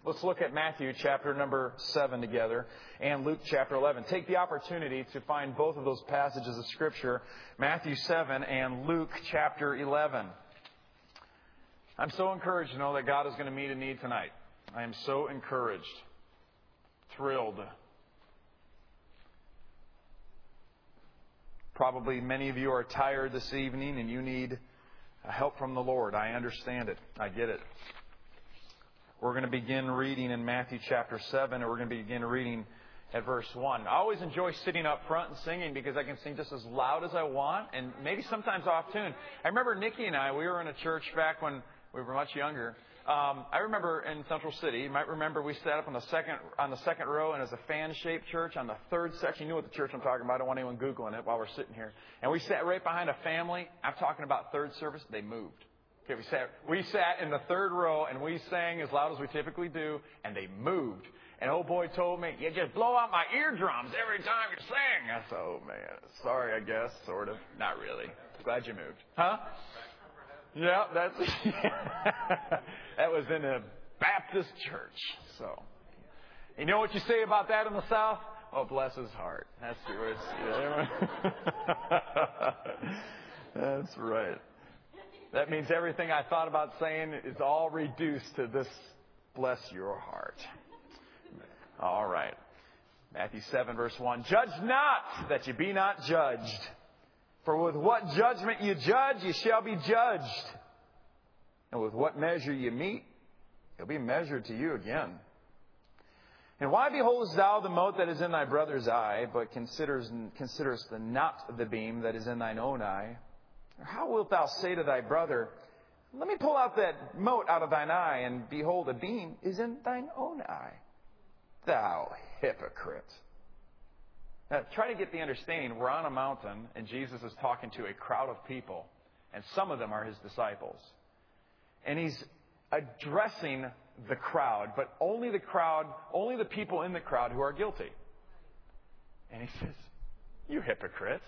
Let's look at Matthew chapter number 7 together and Luke chapter 11. Take the opportunity to find both of those passages of Scripture, Matthew 7 and Luke chapter 11. I'm so encouraged to know that God is going to meet a need tonight. I am so encouraged, thrilled. Probably many of you are tired this evening and you need help from the Lord. I understand it. I get it. We're going to begin reading in Matthew chapter 7, and we're going to begin reading at verse 1. I always enjoy sitting up front and singing because I can sing just as loud as I want and maybe sometimes off tune. I remember Nikki and I, we were in a church back when we were much younger. I remember in Central City, you might remember we sat up on the second row, and it was a fan-shaped church on the third section. You know what the church I'm talking about. I don't want anyone Googling it while we're sitting here. And we sat right behind a family. I'm talking about third service. They moved. Okay, we sat in the third row, and we sang as loud as we typically do, and they moved. And old boy told me, "You just blow out my eardrums every time you sing." I said, "Oh, man, sorry, I guess, sort of. Not really. Glad you moved." Huh? Yeah, that was in a Baptist church. So, you know what you say about that in the South? Oh, bless his heart. That's the words. That's right. That means everything I thought about saying is all reduced to this, bless your heart. All right. Matthew 7, verse 1. Judge not, that you be not judged. For with what judgment you judge, you shall be judged. And with what measure you meet, it'll be measured to you again. And why beholdest thou the mote that is in thy brother's eye, but considerest not the beam that is in thine own eye? Or how wilt thou say to thy brother, let me pull out that mote out of thine eye, and behold, a beam is in thine own eye? Thou hypocrite. Now, try to get the understanding. We're on a mountain, and Jesus is talking to a crowd of people, and some of them are his disciples. And he's addressing the crowd, but only the people in the crowd who are guilty. And he says, you hypocrite.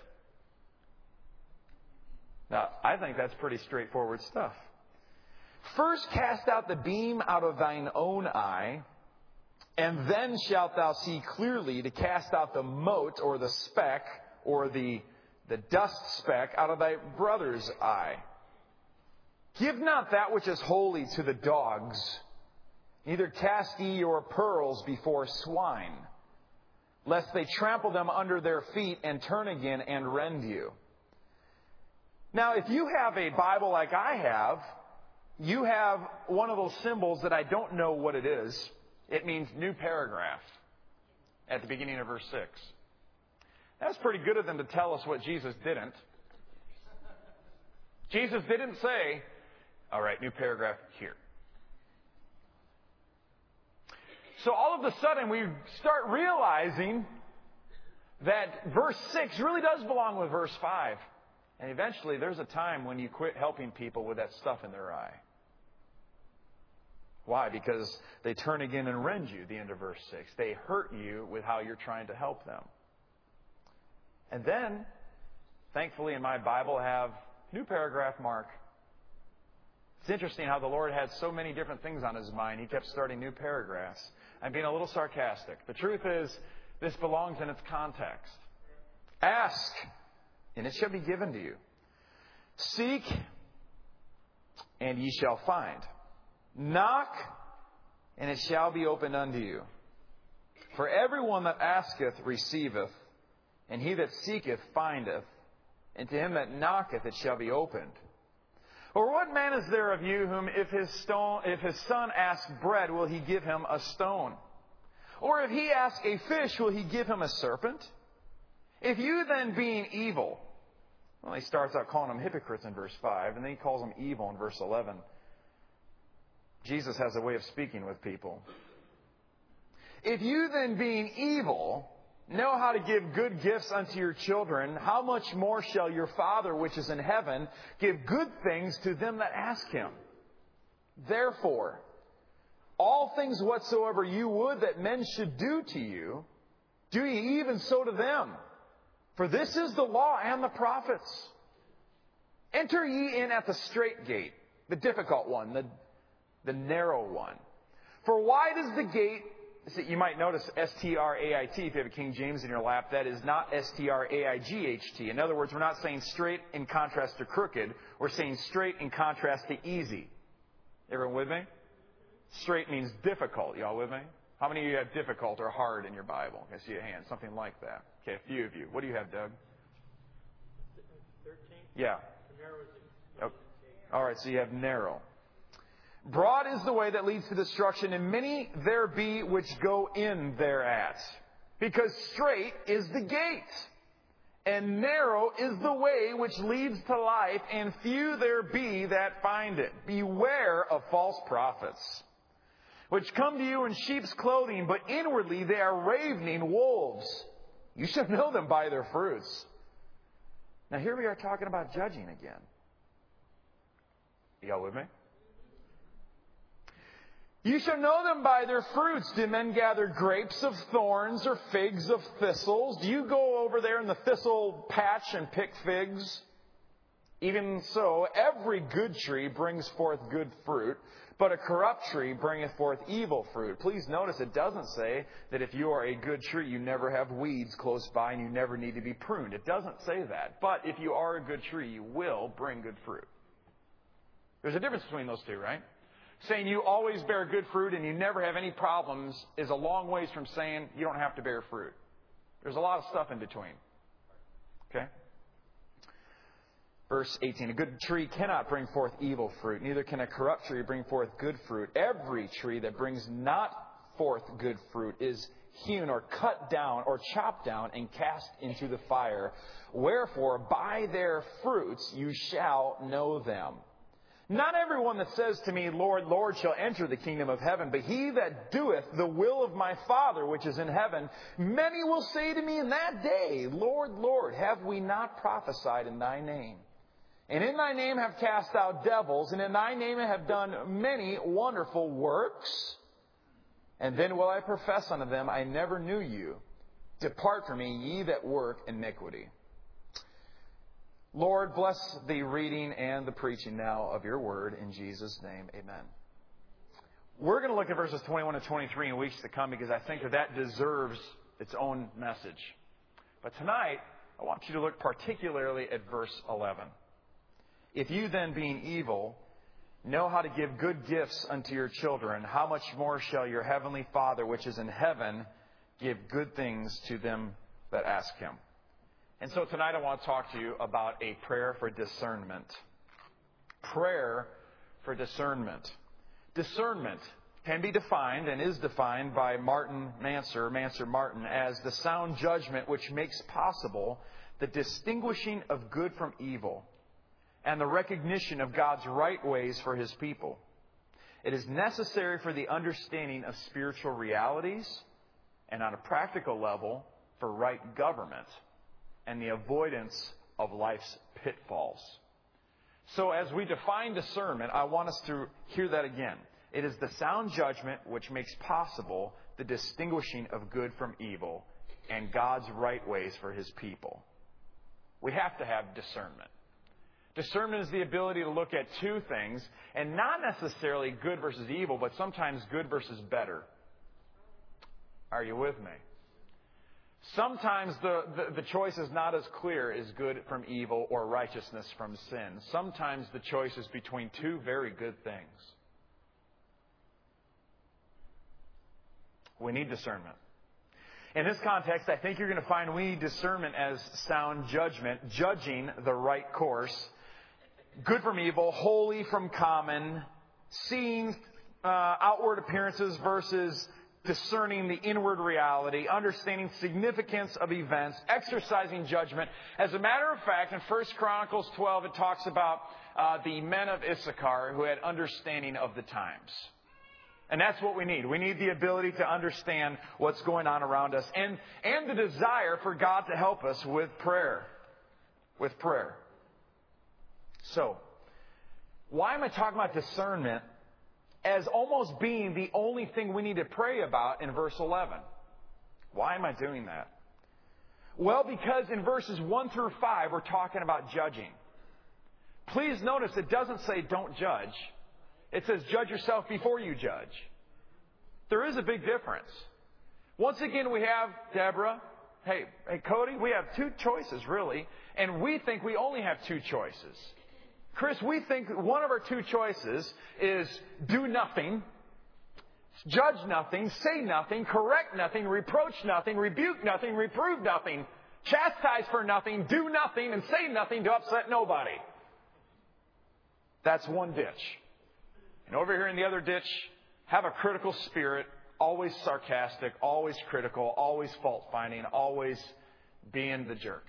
Now, I think that's pretty straightforward stuff. First cast out the beam out of thine own eye, and then shalt thou see clearly to cast out the mote or the speck or the dust speck out of thy brother's eye. Give not that which is holy to the dogs, neither cast ye your pearls before swine, lest they trample them under their feet and turn again and rend you. Now, if you have a Bible like I have, you have one of those symbols that I don't know what it is. It means new paragraph at the beginning of verse 6. That's pretty good of them to tell us what Jesus didn't. Jesus didn't say, all right, new paragraph here. So all of a sudden we start realizing that verse 6 really does belong with verse 5. And eventually there's a time when you quit helping people with that stuff in their eye. Why? Because they turn again and rend you, the end of verse 6. They hurt you with how you're trying to help them. And then, thankfully in my Bible, I have new paragraph mark. It's interesting how the Lord had so many different things on his mind. He kept starting new paragraphs. I'm being a little sarcastic. The truth is, this belongs in its context. Ask, and it shall be given to you. Seek, and ye shall find. Knock, and it shall be opened unto you. For everyone that asketh receiveth, and he that seeketh findeth, and to him that knocketh it shall be opened. Or what man is there of you whom if his son ask bread, will he give him a stone? Or if he ask a fish, will he give him a serpent? If you then being evil, well, he starts out calling them hypocrites in verse 5, and then he calls them evil in verse 11. Jesus has a way of speaking with people. If you then being evil know how to give good gifts unto your children, how much more shall your Father which is in heaven give good things to them that ask him? Therefore, all things whatsoever you would that men should do to you, do ye even so to them. For this is the law and the prophets. Enter ye in at the strait gate, the difficult one, the narrow one. For wide is the gate. See, you might notice S-T-R-A-I-T if you have a King James in your lap. That is not S-T-R-A-I-G-H-T. In other words, we're not saying straight in contrast to crooked. We're saying straight in contrast to easy. Everyone with me? Straight means difficult. Y'all with me? How many of you have difficult or hard in your Bible? I see a hand. Something like that. Okay, a few of you. What do you have, Doug? 13? Yeah. Narrow is Oh. All right, so you have narrow. Broad is the way that leads to destruction, and many there be which go in thereat. Because straight is the gate, and narrow is the way which leads to life, and few there be that find it. Beware of false prophets, which come to you in sheep's clothing, but inwardly they are ravening wolves. You shall know them by their fruits. Now here we are talking about judging again. Y'all with me? You shall know them by their fruits. Do men gather grapes of thorns or figs of thistles? Do you go over there in the thistle patch and pick figs? Even so, every good tree brings forth good fruit, but a corrupt tree bringeth forth evil fruit. Please notice it doesn't say that if you are a good tree, you never have weeds close by and you never need to be pruned. It doesn't say that. But if you are a good tree, you will bring good fruit. There's a difference between those two, right? Saying you always bear good fruit and you never have any problems is a long ways from saying you don't have to bear fruit. There's a lot of stuff in between. Okay? Verse 18, a good tree cannot bring forth evil fruit, neither can a corrupt tree bring forth good fruit. Every tree that brings not forth good fruit is hewn or cut down or chopped down and cast into the fire. Wherefore, by their fruits you shall know them. Not everyone that says to me, Lord, Lord, shall enter the kingdom of heaven, but he that doeth the will of my Father which is in heaven. Many will say to me in that day, Lord, Lord, have we not prophesied in thy name? And in thy name have cast out devils, and in thy name have done many wonderful works? And then will I profess unto them, I never knew you. Depart from me, ye that work iniquity. Lord, bless the reading and the preaching now of your word in Jesus' name. Amen. We're going to look at verses 21 to 23 in weeks to come because I think that deserves its own message. But tonight, I want you to look particularly at verse 11. If you then, being evil, know how to give good gifts unto your children, how much more shall your heavenly Father, which is in heaven, give good things to them that ask him? And so tonight I want to talk to you about a prayer for discernment. Prayer for discernment. Discernment can be defined and is defined by Mansur Martin, as the sound judgment which makes possible the distinguishing of good from evil and the recognition of God's right ways for his people. It is necessary for the understanding of spiritual realities and on a practical level for right government and the avoidance of life's pitfalls. So as we define discernment, I want us to hear that again. It is the sound judgment which makes possible the distinguishing of good from evil and God's right ways for his people. We have to have discernment. Discernment is the ability to look at two things, and not necessarily good versus evil, but sometimes good versus better. Are you with me? Sometimes the choice is not as clear as good from evil or righteousness from sin. Sometimes the choice is between two very good things. We need discernment. In this context, I think you're going to find we need discernment as sound judgment, judging the right course, good from evil, holy from common, seeing outward appearances versus discerning the inward reality, understanding significance of events, exercising judgment. As a matter of fact, in 1 Chronicles 12, it talks about the men of Issachar who had understanding of the times. And that's what we need. We need the ability to understand what's going on around us and the desire for God to help us with prayer. With prayer. So, why am I talking about discernment as almost being the only thing we need to pray about in verse 11? Why am I doing that? Well, because in verses 1 through 5, we're talking about judging. Please notice it doesn't say don't judge. It says judge yourself before you judge. There is a big difference. Once again, we have Deborah. Hey, Cody, we have two choices, really. And we think we only have two choices. Chris, we think one of our two choices is do nothing, judge nothing, say nothing, correct nothing, reproach nothing, rebuke nothing, reprove nothing, chastise for nothing, do nothing, and say nothing to upset nobody. That's one ditch. And over here in the other ditch, have a critical spirit, always sarcastic, always critical, always fault-finding, always being the jerk.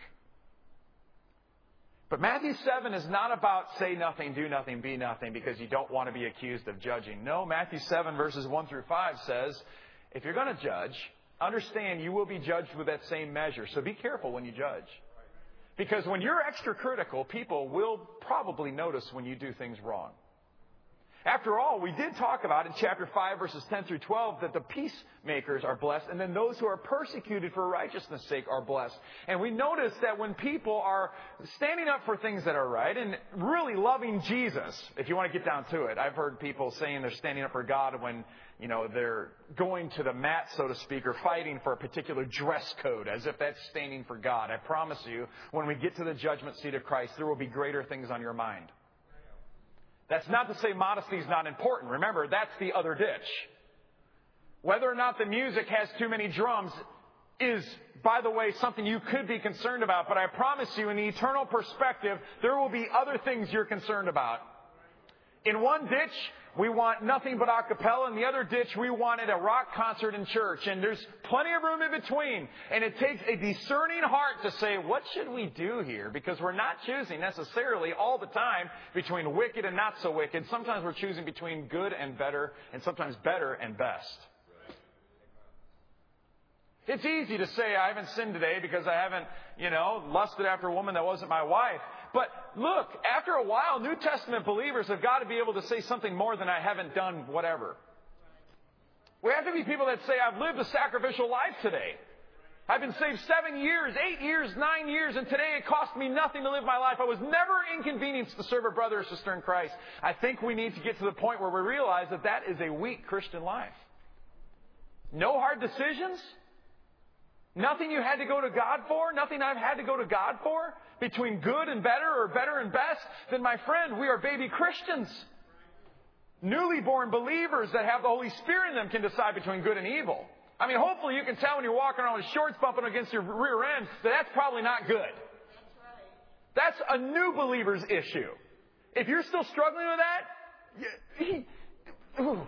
But Matthew 7 is not about say nothing, do nothing, be nothing, because you don't want to be accused of judging. No, Matthew 7 verses 1 through 5 says, if you're going to judge, understand you will be judged with that same measure. So be careful when you judge. Because when you're extra critical, people will probably notice when you do things wrong. After all, we did talk about in chapter 5, verses 10 through 12, that the peacemakers are blessed, and then those who are persecuted for righteousness' sake are blessed. And we notice that when people are standing up for things that are right and really loving Jesus, if you want to get down to it, I've heard people saying they're standing up for God when, they're going to the mat, so to speak, or fighting for a particular dress code, as if that's standing for God. I promise you, when we get to the judgment seat of Christ, there will be greater things on your mind. That's not to say modesty is not important. Remember, that's the other ditch. Whether or not the music has too many drums is, by the way, something you could be concerned about. But I promise you, in the eternal perspective, there will be other things you're concerned about. In one ditch, we want nothing but a cappella. In the other ditch, we wanted a rock concert in church. And there's plenty of room in between. And it takes a discerning heart to say, what should we do here? Because we're not choosing necessarily all the time between wicked and not so wicked. Sometimes we're choosing between good and better, and sometimes better and best. It's easy to say I haven't sinned today because I haven't, lusted after a woman that wasn't my wife. But look, after a while, New Testament believers have got to be able to say something more than I haven't done whatever. We have to be people that say I've lived a sacrificial life today. I've been saved 7 years, 8 years, 9 years, and today it cost me nothing to live my life. I was never inconvenienced to serve a brother or sister in Christ. I think we need to get to the point where we realize that that is a weak Christian life. No hard decisions. Nothing you had to go to God for? Nothing I've had to go to God for? Between good and better or better and best? Then, my friend, we are baby Christians. Newly born believers that have the Holy Spirit in them can decide between good and evil. I mean, hopefully you can tell when you're walking around with shorts bumping against your rear end that that's probably not good. That's a new believer's issue. If you're still struggling with that,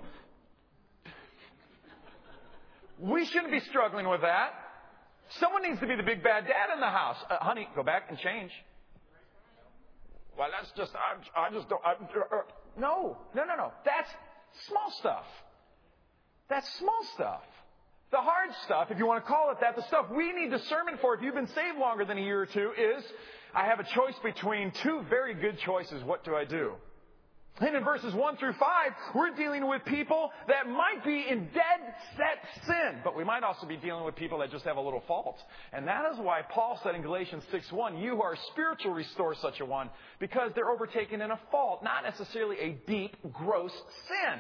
we shouldn't be struggling with that. Someone needs to be the big bad dad in the house. Honey, go back and change. Well, that's just, I just don't. No. That's small stuff. That's small stuff. The hard stuff, if you want to call it that, the stuff we need discernment for, if you've been saved longer than a year or two, is I have a choice between two very good choices. What do I do? And in verses 1 through 5, we're dealing with people that might be in dead set sin. But we might also be dealing with people that just have a little fault. And that is why Paul said in Galatians 6:1, you who are spiritual restore such a one, because they're overtaken in a fault, not necessarily a deep, gross sin.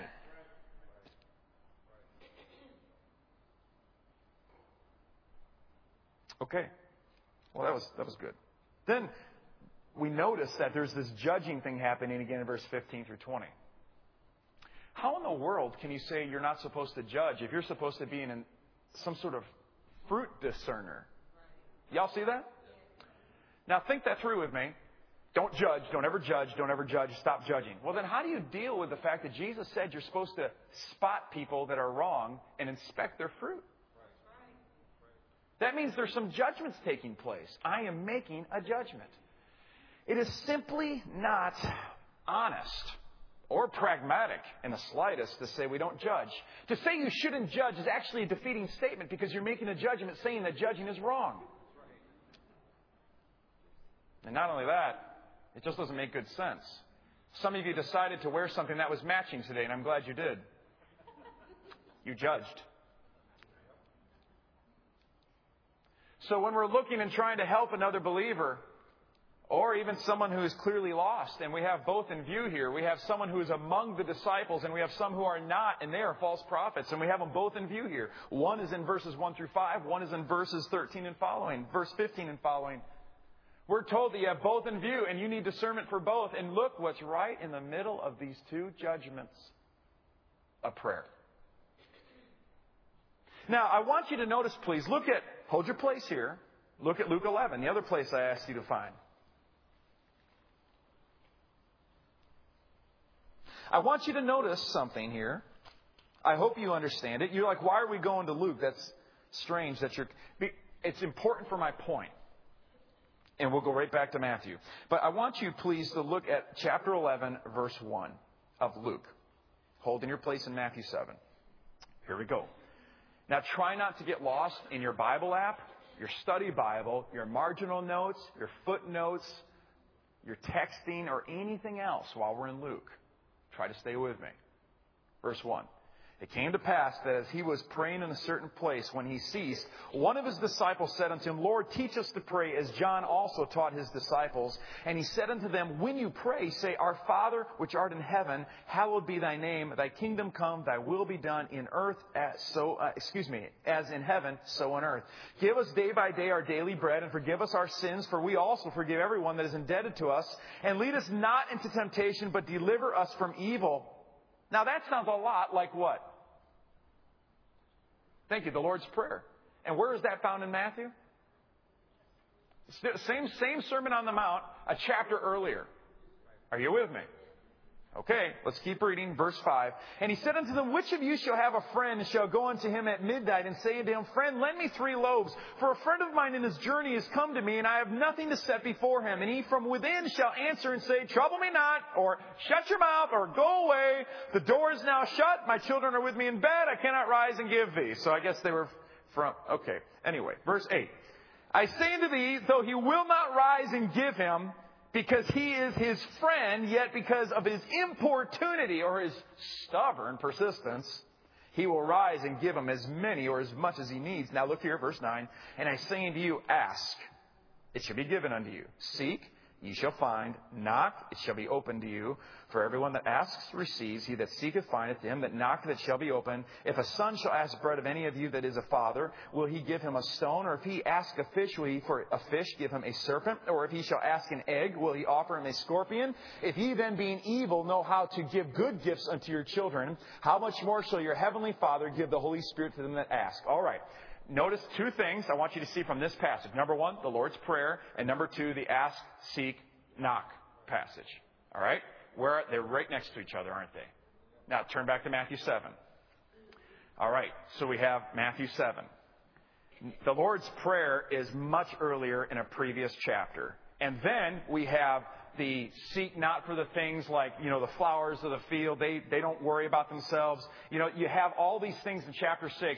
Okay. Well, that was good. Then we notice that there's this judging thing happening again in verse 15 through 20. How in the world can you say you're not supposed to judge if you're supposed to be in some sort of fruit discerner? Y'all see that? Now think that through with me. Don't judge. Don't ever judge. Don't ever judge. Stop judging. Well, then how do you deal with the fact that Jesus said you're supposed to spot people that are wrong and inspect their fruit? That means there's some judgments taking place. I am making a judgment. It is simply not honest or pragmatic in the slightest to say we don't judge. To say you shouldn't judge is actually a defeating statement because you're making a judgment saying that judging is wrong. And not only that, it just doesn't make good sense. Some of you decided to wear something that was matching today, and I'm glad you did. You judged. So when we're looking and trying to help another believer, Or even someone who is clearly lost, and we have both in view here. We have someone who is among the disciples, and we have some who are not, and they are false prophets, and we have them both in view here. One is in verses 1 through 5, one is in verses 13 and following, verse 15 and following. We're told that you have both in view, and you need discernment for both. And look what's right in the middle of these two judgments. A prayer. Now, I want you to notice, please, hold your place here. Look at Luke 11, the other place I asked you to find. I want you to notice something here. I hope you understand it. You're like, why are we going to Luke? That's strange. It's important for my point. And we'll go right back to Matthew. But I want you, please, to look at chapter 11, verse 1 of Luke. Holding your place in Matthew 7. Here we go. Now, try not to get lost in your Bible app, your study Bible, your marginal notes, your footnotes, your texting, or anything else while we're in Luke. Try to stay with me. Verse 1. It came to pass that as he was praying in a certain place, when he ceased, one of his disciples said unto him, Lord, teach us to pray, as John also taught his disciples. And he said unto them, when you pray, say, Our Father, which art in heaven, hallowed be thy name. Thy kingdom come, thy will be done in earth as in heaven, so on earth. Give us day by day our daily bread, and forgive us our sins, for we also forgive everyone that is indebted to us. And lead us not into temptation, but deliver us from evil. Now that sounds a lot like what? Thank you, the Lord's Prayer. And where is that found in Matthew? Same Sermon on the Mount, a chapter earlier. Are you with me? Okay, let's keep reading. Verse 5. And he said unto them, Which of you shall have a friend, and shall go unto him at midnight, and say unto him, Friend, lend me 3 loaves, for a friend of mine in his journey is come to me, and I have nothing to set before him. And he from within shall answer and say, Trouble me not, or shut your mouth, or go away. The door is now shut. My children are with me in bed. I cannot rise and give thee. So I guess they were okay. Anyway, verse 8. I say unto thee, though he will not rise and give him, because he is his friend, yet because of his importunity or his stubborn persistence, he will rise and give him as many or as much as he needs. Now look here, verse 9. And I say unto you, ask, it shall be given unto you. Seek, ye shall find. Knock, it shall be opened to you. For everyone that asks receives. He that seeketh findeth. To him that knocketh it shall be opened. If a son shall ask bread of any of you that is a father, will he give him a stone? Or if he ask a fish, will he for a fish give him a serpent? Or if he shall ask an egg, will he offer him a scorpion? If ye then, being evil, know how to give good gifts unto your children, how much more shall your heavenly Father give the Holy Spirit to them that ask? All right. Notice 2 things I want you to see from this passage. Number 1, the Lord's Prayer. And number 2, the ask, seek, knock passage. All right? They're right next to each other, aren't they? Now, turn back to Matthew 7. All right. So we have Matthew 7. The Lord's Prayer is much earlier in a previous chapter. And then we have the seek not for the things like, the flowers of the field. They don't worry about themselves. You have all these things in chapter 6.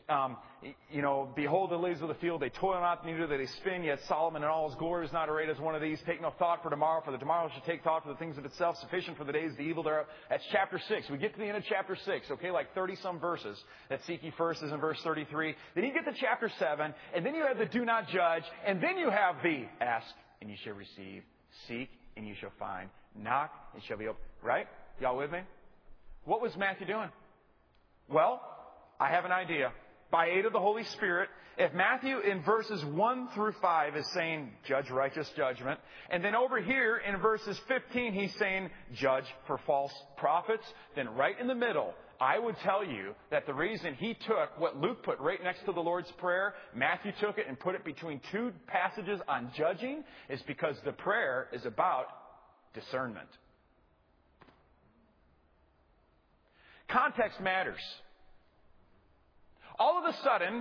Behold the lilies of the field. They toil not, neither do they spin. Yet Solomon in all his glory is not arrayed as one of these. Take no thought for tomorrow, for the tomorrow shall take thought for the things of itself. Sufficient for the days, the evil thereof. That's chapter 6. We get to the end of chapter 6, okay, like 30-some verses. That seek ye first is in verse 33. Then you get to chapter 7, and then you have the do not judge, and then you have the ask, and you shall receive. Seek, and you shall find. Knock, and it shall be opened. Right? Y'all with me? What was Matthew doing? Well, I have an idea. By aid of the Holy Spirit, if Matthew in verses 1 through 5 is saying, judge righteous judgment, and then over here in verses 15 he's saying, judge for false prophets, then right in the middle, I would tell you that the reason he took what Luke put right next to the Lord's Prayer, Matthew took it and put it between 2 passages on judging, is because the prayer is about discernment. Context matters. All of a sudden,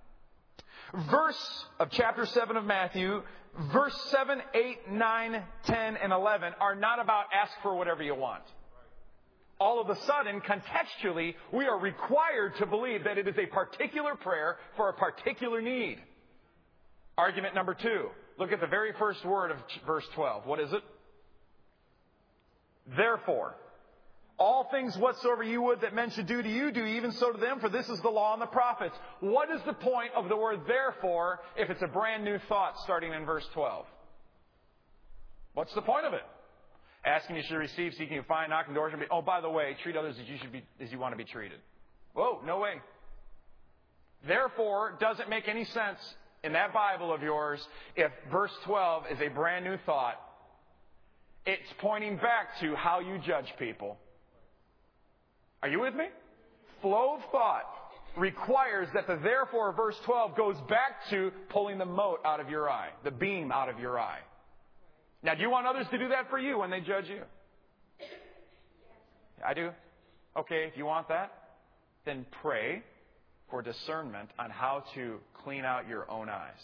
verse of chapter 7 of Matthew, verse 7, 8, 9, 10, and 11 are not about ask for whatever you want. All of a sudden, contextually, we are required to believe that it is a particular prayer for a particular need. Argument number 2. Look at the very first word of verse 12. What is it? Therefore, all things whatsoever you would that men should do to you, do even so to them, for this is the law and the prophets. What is the point of the word therefore if it's a brand new thought starting in verse 12? What's the point of it? Asking you should receive, seeking you find, knocking doors should be. Oh, by the way, treat others as you want to be treated. Whoa, no way. Therefore, does it make any sense in that Bible of yours if verse 12 is a brand new thought? It's pointing back to how you judge people. Are you with me? Flow of thought requires that the therefore verse 12 goes back to pulling the mote out of your eye, the beam out of your eye. Now, do you want others to do that for you when they judge you? I do. Okay, if you want that, then pray for discernment on how to clean out your own eyes.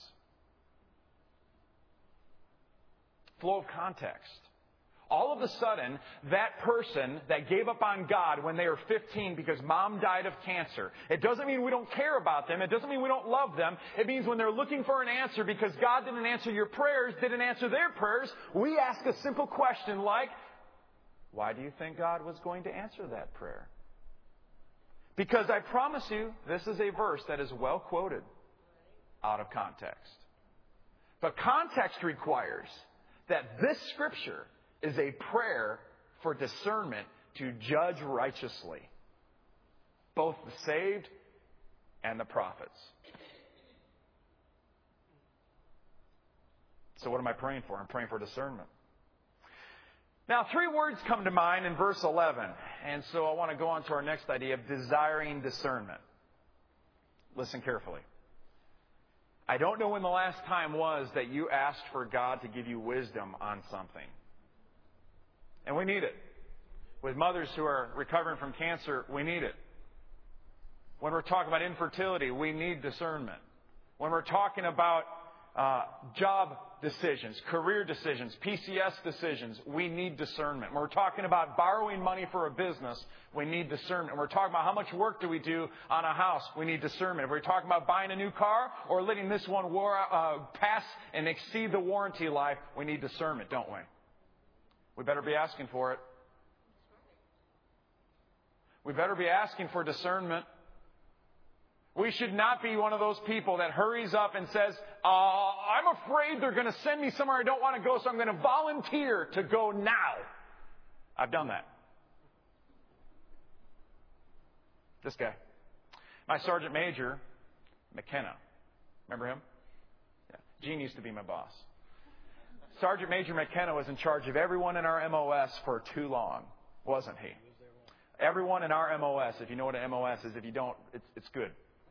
Flow of context. All of a sudden, that person that gave up on God when they were 15 because mom died of cancer, it doesn't mean we don't care about them. It doesn't mean we don't love them. It means when they're looking for an answer because God didn't answer your prayers, didn't answer their prayers, we ask a simple question like, why do you think God was going to answer that prayer? Because I promise you, this is a verse that is well quoted out of context. But context requires that this Scripture is a prayer for discernment to judge righteously, both the saved and the prophets. So what am I praying for? I'm praying for discernment. Now, 3 words come to mind in verse 11. And so I want to go on to our next idea of desiring discernment. Listen carefully. I don't know when the last time was that you asked for God to give you wisdom on something. And we need it. With mothers who are recovering from cancer, we need it. When we're talking about infertility, we need discernment. When we're talking about job decisions, career decisions, PCS decisions, we need discernment. When we're talking about borrowing money for a business, we need discernment. When we're talking about how much work do we do on a house, we need discernment. If we're talking about buying a new car or letting this one pass and exceed the warranty life, we need discernment, don't we? We better be asking for it. We better be asking for discernment. We should not be one of those people that hurries up and says, I'm afraid they're going to send me somewhere I don't want to go, so I'm going to volunteer to go now. I've done that. This guy. My Sergeant Major, McKenna. Remember him? Yeah. Gene used to be my boss. Sergeant Major McKenna was in charge of everyone in our MOS for too long, wasn't he? Everyone in our MOS, if you know what an MOS is, if you don't, it's good.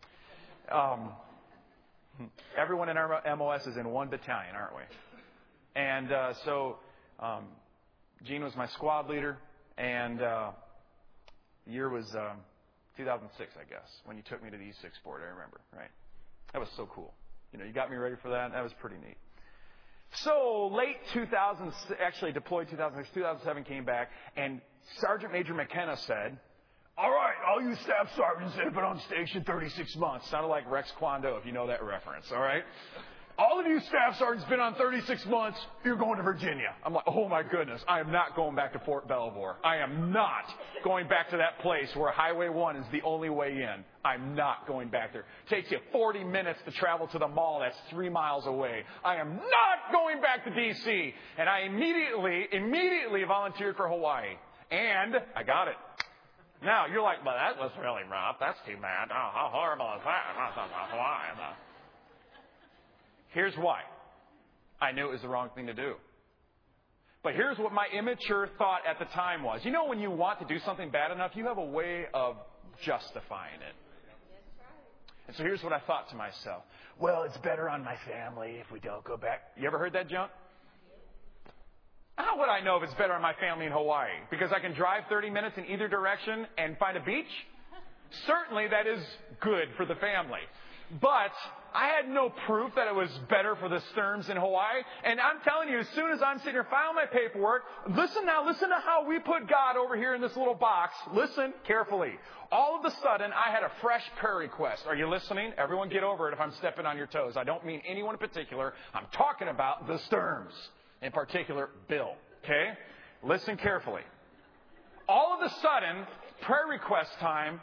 Everyone in our MOS is in one battalion, aren't we? And so Gene was my squad leader, and the year was 2006, I guess, when you took me to the E6 board, I remember, right? That was so cool. You know, you got me ready for that. That was pretty neat. So late 2000, actually deployed 2006, 2007 came back, and Sergeant Major McKenna said, all right, all you staff sergeants that have been on station 36 months. Sounded like Rex Kwon Do, if you know that reference, all right? All of you staff sergeants been on 36 months, you're going to Virginia. I'm like, oh my goodness, I am not going back to Fort Belvoir. I am not going back to that place where Highway 1 is the only way in. I'm not going back there. It takes you 40 minutes to travel to the mall that's 3 miles away. I am not going back to D.C. And I immediately volunteered for Hawaii. And I got it. Now, you're like, well, that was really rough. That's too bad. Oh, how horrible is that? Why? Here's why. I knew it was the wrong thing to do. But here's what my immature thought at the time was. You know, when you want to do something bad enough, you have a way of justifying it. And so here's what I thought to myself. Well, it's better on my family if we don't go back. You ever heard that junk? How would I know if it's better on my family in Hawaii? Because I can drive 30 minutes in either direction and find a beach? Certainly that is good for the family. But I had no proof that it was better for the Stearns in Hawaii. And I'm telling you, as soon as I'm sitting here filing my paperwork, listen to how we put God over here in this little box. Listen carefully. All of a sudden, I had a fresh prayer request. Are you listening? Everyone get over it if I'm stepping on your toes. I don't mean anyone in particular. I'm talking about the Stearns. In particular, Bill. Okay? Listen carefully. All of a sudden, prayer request time.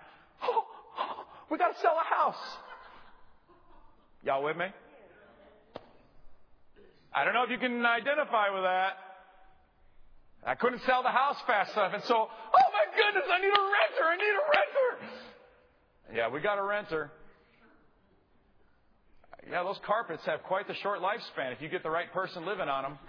We got to sell a house. Y'all with me? I don't know if you can identify with that. I couldn't sell the house fast enough. And so, oh my goodness, I need a renter. Yeah, we got a renter. Yeah, those carpets have quite the short lifespan if you get the right person living on them.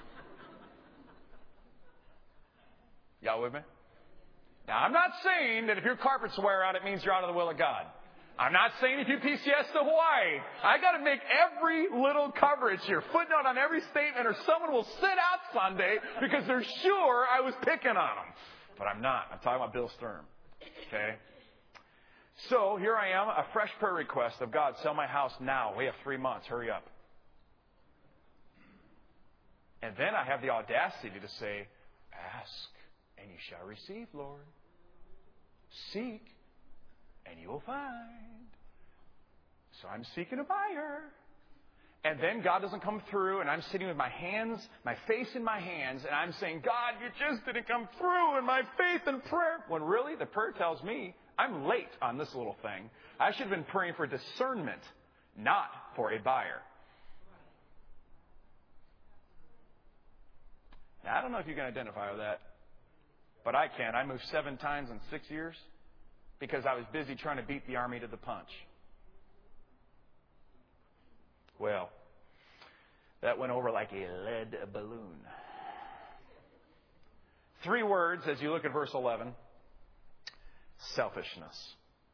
Y'all with me? Now, I'm not saying that if your carpets wear out, it means you're out of the will of God. I'm not saying if you PCS to Hawaii. I got to make every little coverage here, footnote on every statement, or someone will sit out Sunday because they're sure I was picking on them. But I'm not. I'm talking about Bill Sturm. Okay? So here I am, a fresh prayer request of God, sell my house now. We have 3 months. Hurry up. And then I have the audacity to say, ask, and you shall receive, Lord. Seek, and you will find. So I'm seeking a buyer. And then God doesn't come through, and I'm sitting with my face in my hands, and I'm saying, God, you just didn't come through in my faith and prayer. When really, the prayer tells me I'm late on this little thing. I should have been praying for discernment, not for a buyer. Now, I don't know if you can identify with that, but I can. I moved 7 times in 6 years because I was busy trying to beat the army to the punch. Well, that went over like a lead balloon. 3 words as you look at verse 11. Selfishness.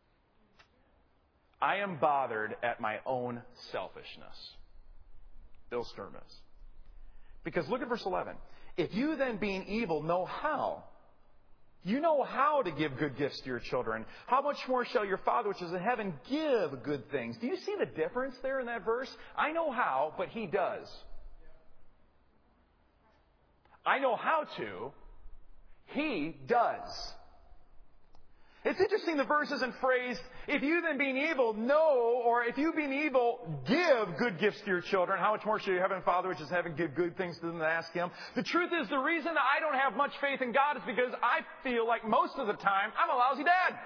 I am bothered at my own selfishness. Bill Sturm is. Because look at verse 11. If you then being evil know how, you know how to give good gifts to your children, how much more shall your Father which is in heaven give good things? Do you see the difference there in that verse? I know how, but He does. I know how to. He does. It's interesting the verse isn't phrased, if you then being evil know, or if you being evil give good gifts to your children, how much more shall your heavenly Father which is in heaven give good things to them that ask Him? The truth is the reason that I don't have much faith in God is because I feel like most of the time I'm a lousy dad.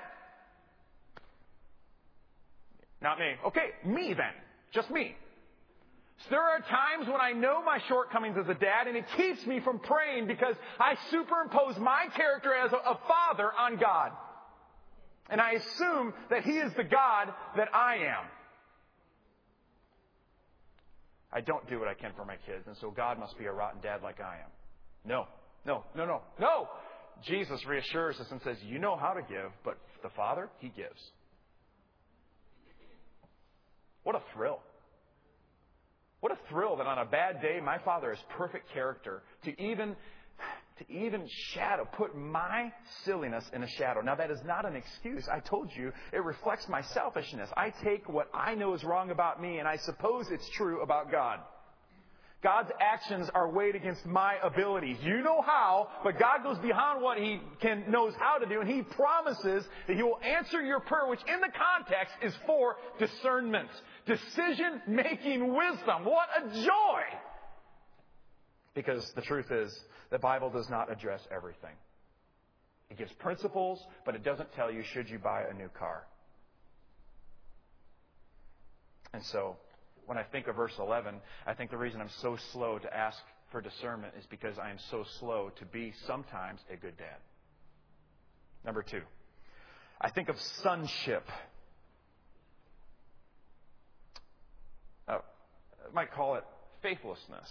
Not me. Okay, me then. Just me. So there are times when I know my shortcomings as a dad, and it keeps me from praying because I superimpose my character as a father on God. And I assume that He is the God that I am. I don't do what I can for my kids, and so God must be a rotten dad like I am. No. Jesus reassures us and says, you know how to give, but the Father, He gives. What a thrill. What a thrill that on a bad day, my Father has perfect character to even put my silliness in a shadow. Now, that is not an excuse. I told you, it reflects my selfishness. I take what I know is wrong about me, and I suppose it's true about God. God's actions are weighed against my abilities. You know how, but God goes beyond what He knows how to do, and He promises that He will answer your prayer, which in the context is for discernment, decision-making wisdom. What a joy! Because the truth is, the Bible does not address everything. It gives principles, but it doesn't tell you should you buy a new car. And so, when I think of verse 11, I think the reason I'm so slow to ask for discernment is because I am so slow to be sometimes a good dad. Number 2, I think of sonship. I might call it faithlessness.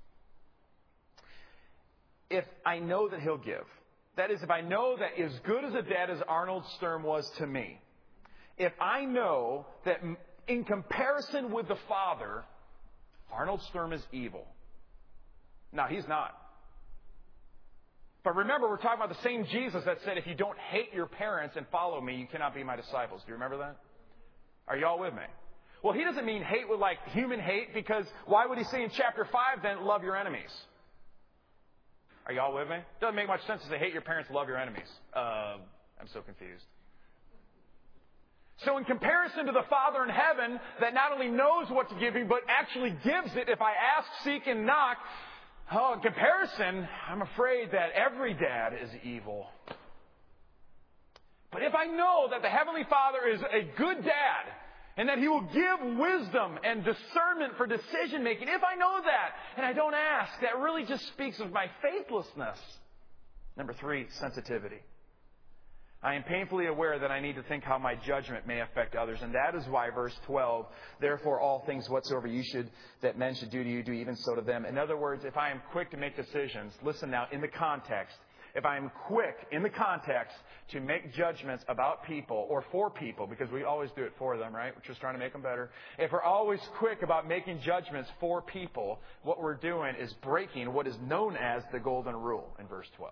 If I know that He'll give, that is, if I know that as good as a dad as Arnold Sturm was to me, if I know that in comparison with the Father, Arnold Sturm is evil. Now, he's not. But remember, we're talking about the same Jesus that said, if you don't hate your parents and follow me, you cannot be my disciples. Do you remember that? Are you all with me? Well, He doesn't mean hate with like human hate, because why would He say in chapter 5 then, love your enemies? Are you all with me? Doesn't make much sense to say hate your parents, love your enemies. I'm so confused. So in comparison to the Father in heaven that not only knows what to give me, but actually gives it if I ask, seek, and knock, in comparison, I'm afraid that every dad is evil. But if I know that the Heavenly Father is a good dad, and that He will give wisdom and discernment for decision making, if I know that and I don't ask, that really just speaks of my faithlessness. Number 3, sensitivity. I am painfully aware that I need to think how my judgment may affect others. And that is why verse 12, therefore all things whatsoever that men should do to you, do even so to them. In other words, if I am quick to make decisions, listen now, in the context, if I am quick in the context to make judgments about people or for people, because we always do it for them, right? We're just trying to make them better. If we're always quick about making judgments for people, what we're doing is breaking what is known as the golden rule in verse 12.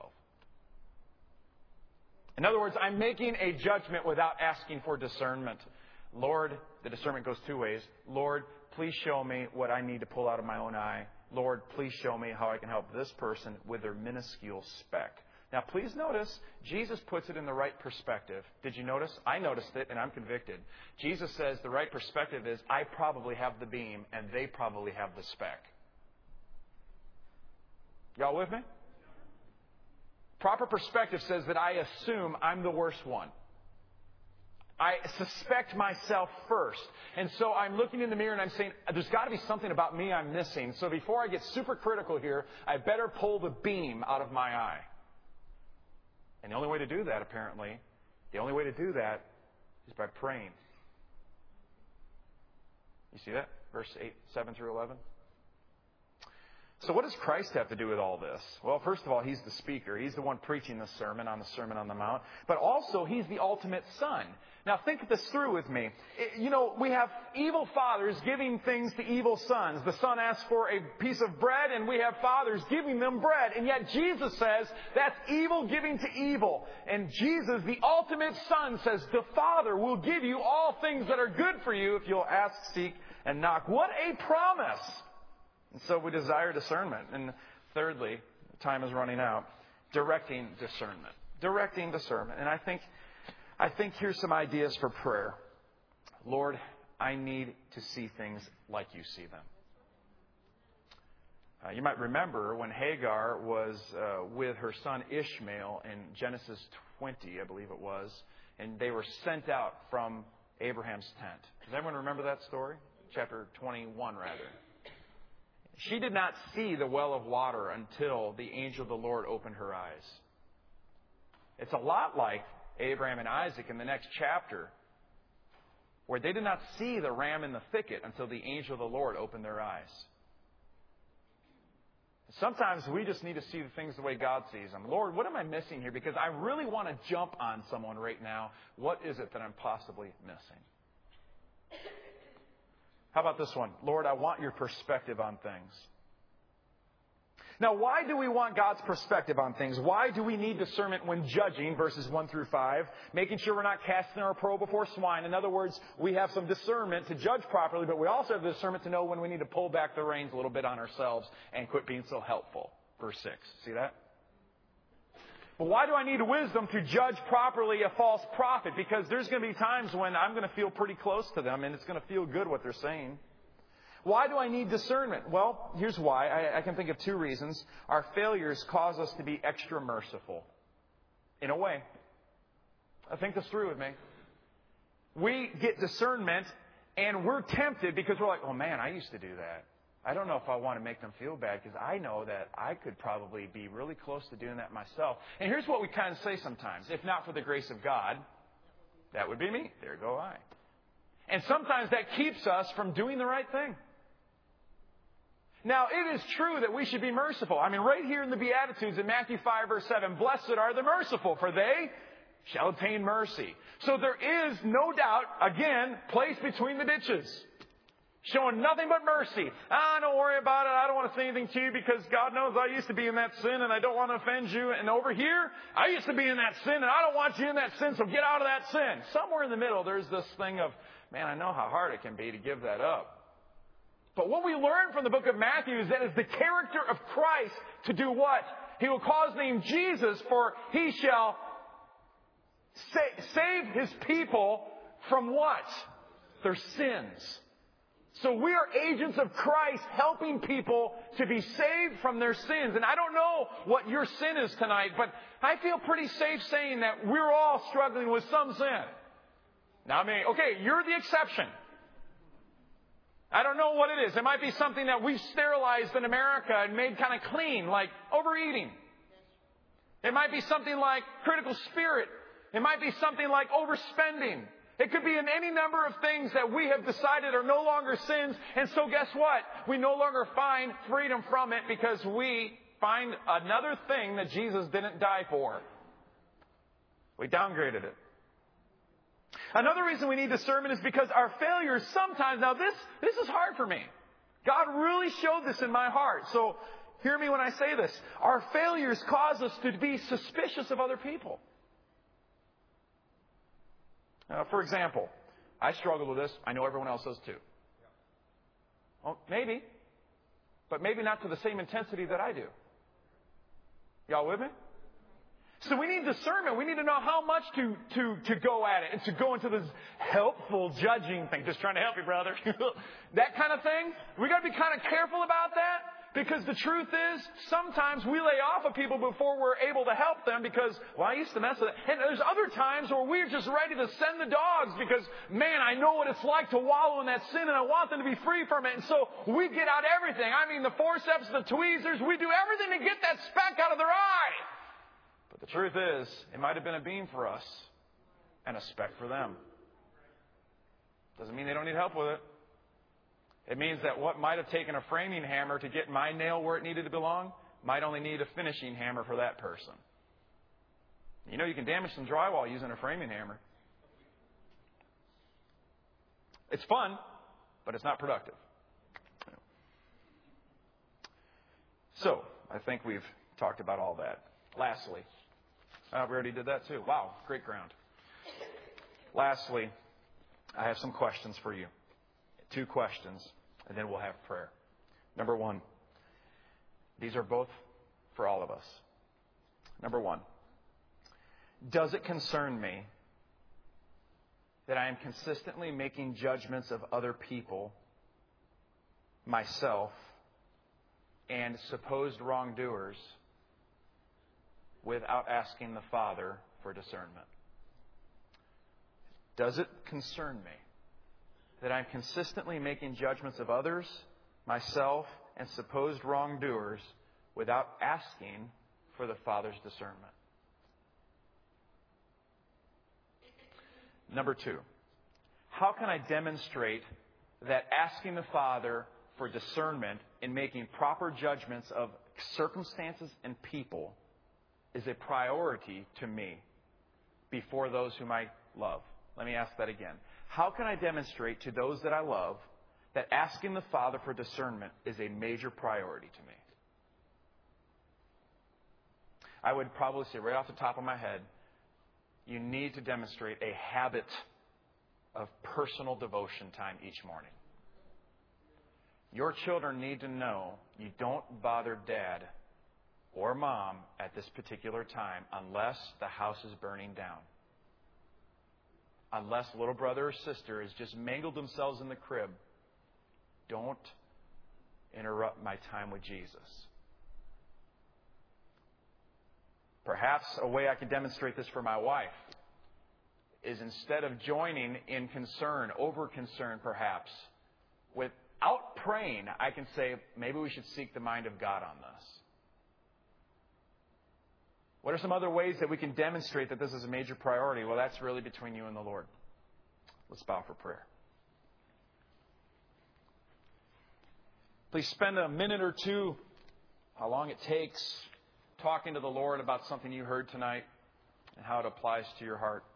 In other words, I'm making a judgment without asking for discernment. Lord, the discernment goes 2 ways. Lord, please show me what I need to pull out of my own eye. Lord, please show me how I can help this person with their minuscule speck. Now, please notice, Jesus puts it in the right perspective. Did you notice? I noticed it, and I'm convicted. Jesus says the right perspective is, I probably have the beam, and they probably have the speck. Y'all with me? Proper perspective says that I assume I'm the worst one. I suspect myself first. And so I'm looking in the mirror and I'm saying, there's got to be something about me I'm missing. So before I get super critical here, I better pull the beam out of my eye. And the only way to do that, apparently, is by praying. You see that? Verse 7 through 11. So what does Christ have to do with all this? Well, first of all, He's the speaker. He's the one preaching the Sermon on the Mount. But also, He's the ultimate Son. Now, think this through with me. We have evil fathers giving things to evil sons. The son asks for a piece of bread, and we have fathers giving them bread. And yet Jesus says that's evil giving to evil. And Jesus, the ultimate Son, says the Father will give you all things that are good for you if you'll ask, seek, and knock. What a promise! And so we desire discernment. And thirdly, time is running out, directing discernment. Directing discernment. And I think here's some ideas for prayer. Lord, I need to see things like you see them. You might remember when Hagar was with her son Ishmael in Genesis 20, I believe it was, and they were sent out from Abraham's tent. Does everyone remember that story? Chapter 21, rather. She did not see the well of water until the angel of the Lord opened her eyes. It's a lot like Abraham and Isaac in the next chapter, where they did not see the ram in the thicket until the angel of the Lord opened their eyes. Sometimes we just need to see the things the way God sees them. Lord, what am I missing here? Because I really want to jump on someone right now. What is it that I'm possibly missing? How about this one? Lord, I want your perspective on things. Now, why do we want God's perspective on things? Why do we need discernment when judging, verses 1 through 5, making sure we're not casting our pearl before swine? In other words, we have some discernment to judge properly, but we also have the discernment to know when we need to pull back the reins a little bit on ourselves and quit being so helpful. Verse 6. See that? But why do I need wisdom to judge properly a false prophet? Because there's going to be times when I'm going to feel pretty close to them and it's going to feel good what they're saying. Why do I need discernment? Well, here's why. I can think of 2 reasons. Our failures cause us to be extra merciful. In a way. Think this through with me. We get discernment and we're tempted because we're like, oh man, I used to do that. I don't know if I want to make them feel bad because I know that I could probably be really close to doing that myself. And here's what we kind of say sometimes. If not for the grace of God, that would be me. There go I. And sometimes that keeps us from doing the right thing. Now, it is true that we should be merciful. I mean, right here in the Beatitudes in Matthew 5, verse 7, blessed are the merciful, for they shall obtain mercy. So there is no doubt, again, place between the ditches. Showing nothing but mercy. Don't worry about it. I don't want to say anything to you because God knows I used to be in that sin and I don't want to offend you. And over here, I used to be in that sin and I don't want you in that sin, so get out of that sin. Somewhere in the middle, there's this thing of, man, I know how hard it can be to give that up. But what we learn from the book of Matthew is that it's the character of Christ to do what? He will call his name Jesus, for he shall save his people from what? Their sins. So we are agents of Christ helping people to be saved from their sins. And I don't know what your sin is tonight, but I feel pretty safe saying that we're all struggling with some sin. Now, I mean, okay, you're the exception. I don't know what it is. It might be something that we've sterilized in America and made kind of clean, like overeating. It might be something like critical spirit. It might be something like overspending. It could be in any number of things that we have decided are no longer sins. And so guess what? We no longer find freedom from it because we find another thing that Jesus didn't die for. We downgraded it. Another reason we need discernment is because our failures sometimes, now this is hard for me. God really showed this in my heart. So hear me when I say this. Our failures cause us to be suspicious of other people. For example, I struggle with this. I know everyone else does too. Well, maybe. But maybe not to the same intensity that I do. Y'all with me? So we need discernment. We need to know how much to go at it and to go into this helpful judging thing. Just trying to help you, brother. That kind of thing. We got to be kind of careful about that. Because the truth is, sometimes we lay off of people before we're able to help them because, well, I used to mess with it. And there's other times where we're just ready to send the dogs because, man, I know what it's like to wallow in that sin and I want them to be free from it. And so we get out everything. I mean, the forceps, the tweezers, we do everything to get that speck out of their eye. But the truth is, it might have been a beam for us and a speck for them. Doesn't mean they don't need help with it. It means that what might have taken a framing hammer to get my nail where it needed to belong might only need a finishing hammer for that person. You know, you can damage some drywall using a framing hammer. It's fun, but it's not productive. So, I think we've talked about all that. Lastly, we already did that too. Wow, great ground. Lastly, I have some questions for you. 2 questions, and then we'll have prayer. Number 1. These are both for all of us. Number 1. Does it concern me that I am consistently making judgments of other people, myself, and supposed wrongdoers without asking the Father for discernment? Does it concern me that I'm consistently making judgments of others, myself, and supposed wrongdoers without asking for the Father's discernment? Number 2, how can I demonstrate that asking the Father for discernment in making proper judgments of circumstances and people is a priority to me before those whom I love? Let me ask that again. How can I demonstrate to those that I love that asking the Father for discernment is a major priority to me? I would probably say right off the top of my head, you need to demonstrate a habit of personal devotion time each morning. Your children need to know you don't bother Dad or Mom at this particular time unless the house is burning down. Unless little brother or sister has just mangled themselves in the crib. Don't interrupt my time with Jesus. Perhaps a way I can demonstrate this for my wife is instead of joining in concern, over concern perhaps, without praying, I can say, maybe we should seek the mind of God on this. What are some other ways that we can demonstrate that this is a major priority? Well, that's really between you and the Lord. Let's bow for prayer. Please spend a minute or two, how long it takes, talking to the Lord about something you heard tonight and how it applies to your heart.